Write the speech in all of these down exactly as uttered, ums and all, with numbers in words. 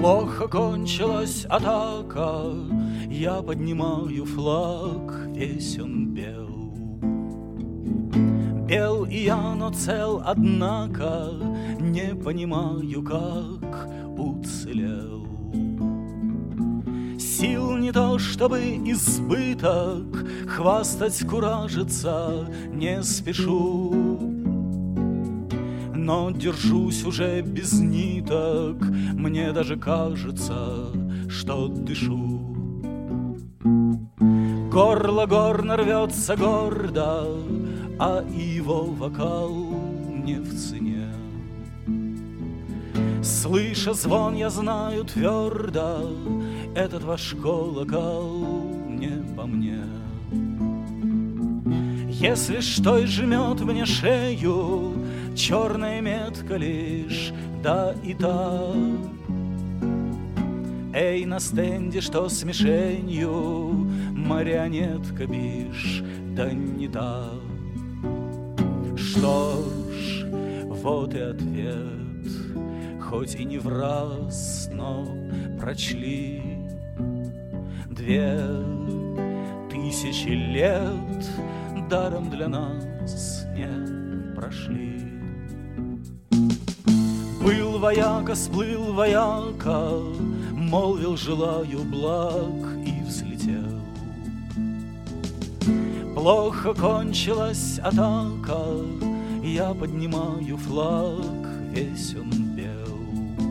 Плохо кончилась атака, я поднимаю флаг, весь он бел. Бел и я, но цел, однако не понимаю, как уцелел. Сил не то, чтобы избыток, хвастать, куражиться не спешу. Но держусь уже без ниток, мне даже кажется, что дышу. Горло горно рвется гордо, а его вокал не в цене. Слыша звон, я знаю твердо, этот ваш колокол не по мне. Если что и жмет мне шею, черная метка лишь, да и та. Эй, на стенде, что с мишенью, марионетка бишь, да не та. Что ж, вот и ответ, хоть и не в раз, но прочли. Две тысячи лет даром для нас не прошли. Был вояка, сплыл вояка, молвил, желаю благ, и взлетел. Плохо кончилась атака, я поднимаю флаг, весь он бел.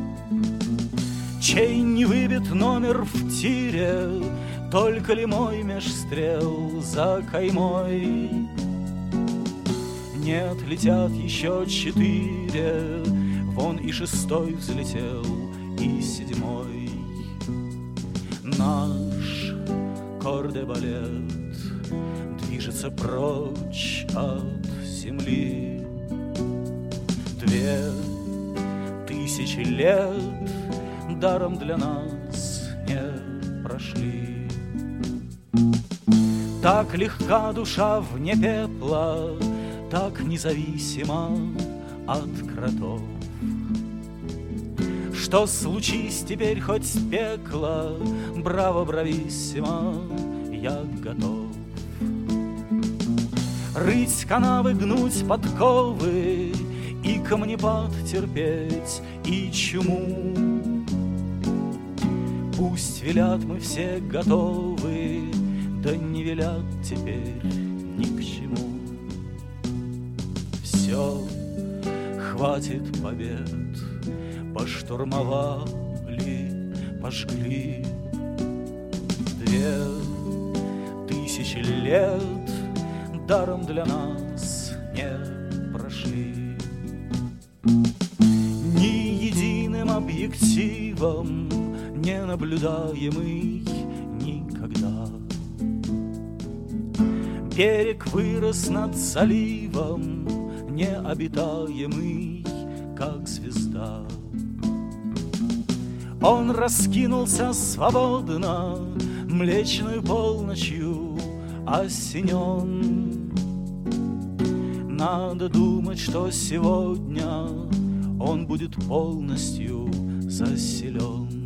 Чей не выбит номер в тире, только ли мой меж стрел за каймой? Нет, летят еще четыре, вон и шестой взлетел, и седьмой. Наш кордебалет движется прочь от земли. Две тысячи лет даром для нас не прошли. Так легка душа вне пепла, так независима от кротов. Что случись теперь хоть пекло, браво, брависсимо, я готов. Рыть канавы, гнуть подковы, и камнепад терпеть, и чуму. Пусть велят, мы все готовы, да не велят теперь ни к чему. Все, хватит побед, поштурмовали, пожгли. Две тысячи лет даром для нас не прошли. Ни единым объективом не наблюдаемый никогда. Берег вырос над заливом, необитаемый, как звезда. Он раскинулся свободно, млечную полночью осенен. Надо думать, что сегодня он будет полностью заселен.